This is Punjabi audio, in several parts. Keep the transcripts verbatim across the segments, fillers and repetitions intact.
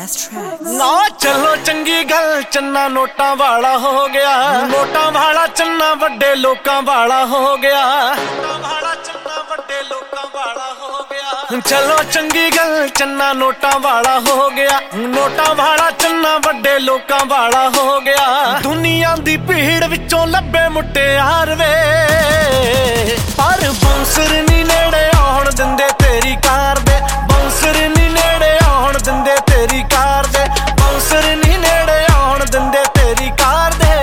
best tracks. ਨਾ ਚਲੋ ਚੰਗੀ ਗੱਲ ਚੰਨਾ ਨੋਟਾਂ ਵਾਲਾ ਹੋ ਗਿਆ, ਨੋਟਾਂ ਵਾਲਾ ਚੰਨਾ ਵੱਡੇ ਲੋਕਾਂ ਵਾਲਾ ਹੋ ਗਿਆ, ਨੋਟਾਂ ਵਾਲਾ ਚੰਨਾ ਵੱਡੇ ਲੋਕਾਂ ਵਾਲਾ ਹੋ ਗਿਆ। ਚਲੋ ਚੰਗੀ ਗੱਲ ਚੰਨਾ ਨੋਟਾਂ ਵਾਲਾ ਹੋ ਗਿਆ, ਨੋਟਾਂ ਵਾਲਾ ਚੰਨਾ ਵੱਡੇ ਲੋਕਾਂ ਵਾਲਾ ਹੋ ਗਿਆ। ਦੁਨੀਆ ਦੀ ਭੀੜ ਵਿੱਚੋਂ ਲੱਭੇ ਮੁਟਿਆਰ ਵੇ, ਪਰ ਬਾਂਸਰ ਨੀ ਨੇੜੇ ਆਉਣ ਦਿੰਦੇ ਤੇਰੀ ਕਾਰ ਦੇ, ਬਾਂਸਰ ਨੀ ਨੇੜੇ ਆਉਣ ਦਿੰਦੇ ਤੇਰੀ ਕਾਰ ਦੇ, ਬਾਂਸਰ ਨੀ ਨੇੜੇ ਆਉਣ ਦਿੰਦੇ ਤੇਰੀ ਕਾਰ ਦੇ।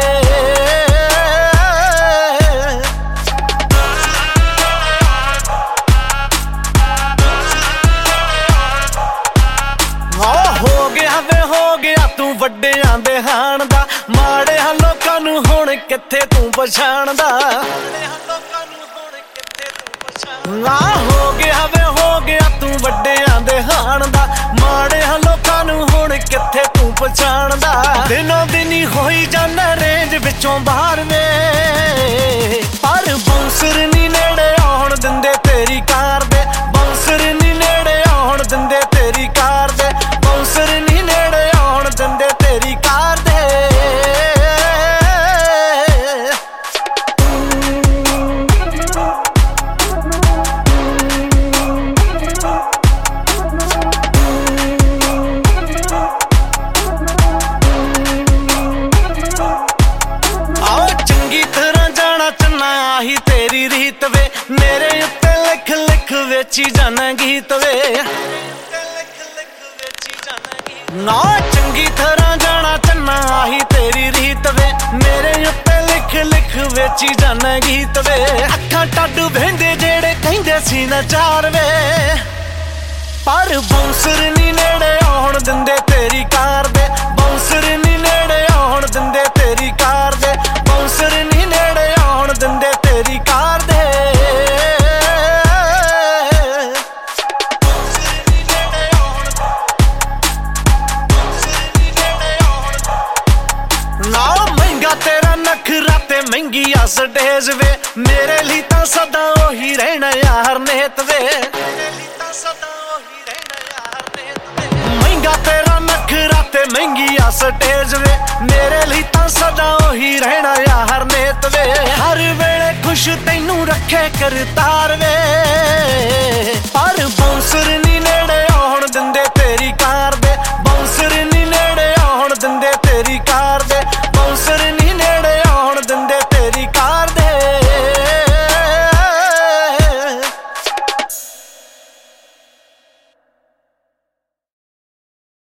ਹੋ ਗਿਆ ਵੇ ਹੋ ਗਿਆ ਤੂੰ ਵੱਡਿਆਂ ਦੇ ਹਾਣ ਦਾ, ਮਾੜਿਆਂ ਲੋਕਾਂ ਨੂੰ ਹੁਣ ਕਿੱਥੇ ਤੂੰ ਪਛਾਣਦਾ, ਨਾ ਹੋ ਗਿਆ ਵੇ ਹੋ ਗਿਆ ਤੂੰ ਵੱਡਿਆਂ ਦੇ ਹਾਣ ਦਾ, ਮਾੜਿਆਂ ਲੋਕਾਂ ਨੂੰ ਹੁਣ ਕਿੱਥੇ ਤੂੰ ਪਛਾਣਦਾ। ਦਿਨੋਂ ਦਿਨੀ ਹੋਈ ਜਾਂਦਾ ਰੇਂਜ ਵਿੱਚੋਂ ਬਾਹਰ ਵੇ, ਪਰ ਬਾਂਸਰ ਨੀ ਨੇੜੇ ਆਉਣ ਦਿੰਦੇ ਤੇਰੀ ਕਾਰ ਦੇ, ਬਾਂਸਰ ਨੀ ਨੇੜੇ ਆਉਣ ਦਿੰਦੇ ਤੇਰੀ ਕਾਰ ਦੇ, ਬਾਂਸਰ ਨੀ ਨੇੜੇ ਆਉਣ ਦਿੰਦੇ ਤੇਰੀ ਕਾਰ ਦੇ। ਆਓ ਚੰਗੀ ਤਰ੍ਹਾਂ ਜਾਣਾ ਚੰਨਾ ਆਹੀ ਤੇਰੀ ਰੀਤ ਵੇ, ਮੇਰੇ ਉੱਤੇ ਲਿਖ ਲਿਖ ਵੇਚੀ ਜਾਣਾ ਗੀਤ ਵੇ, ਨਾ ਚੰਗੀ ਤਰ੍ਹਾਂ ਜਾਣਾ ਚੰਨਾ ਆਹੀ ਤੇਰੀ ਰੀਤ ਵੇ, ਮੇਰੇ ਉੱਤੇ ਲਿਖ ਲਿਖ ਵੇਚੀ ਜਾਣਾ ਗੀਤ ਵੇ। ਅੱਖਾਂ ਟੱਡੂ ਵਹਿੰਦੇ ਜਿਹੜੇ ਕਹਿੰਦੇ ਸੀ ਨਚਾਰ ਵੇ, ਪਰ ਬਾਂਸਰ ਨੀ ਨੇੜੇ ਆਉਣ ਦਿੰਦੇ ਤੇਰੀ ਕਾਰ ਦੇ, ਬਾਂਸਰ ਨੀ ਨੇੜੇ ਆਉਣ ਦਿੰਦੇ ਤੇਰੀ ਕਾਰ ਦੇ, ਬਾਂਸਰ ਨੀ ਨੇੜੇ ਆਉਣ ਦਿੰਦੇ ਤੇਰੀ ਕਾਰ ਦੇ। ਨਾ ਮਹਿੰਗਾ ਤੇਰਾ ਨਖਰਾ ਤੇ ਮਹਿੰਗੀ ਆ ਸਟੇਜ ਵੇ, ਮੇਰੇ ਲਈ ਤਾਂ ਸਦਾ ਉਹੀ ਰਹਿਣਾ ਯਾਰ ਨੇਤ ਵੇ, ਮਹਿੰਗਾ ਤੇਰਾ ਨਖਰਾ ਤੇ ਮਹਿੰਗੀ ਆ ਸਟੇਜ ਵੇ, ਮੇਰੇ ਲਈ ਤਾਂ ਸਦਾ ਉਹੀ ਰਹਿਣਾ ਯਾਰ ਨੇਤ ਵੇ। ਹਰ ਵੇਲੇ ਖੁਸ਼ ਤੈਨੂੰ ਰੱਖੇ ਕਰਤਾਰ ਵੇ, ਪਰ ਬਾਂਸਰ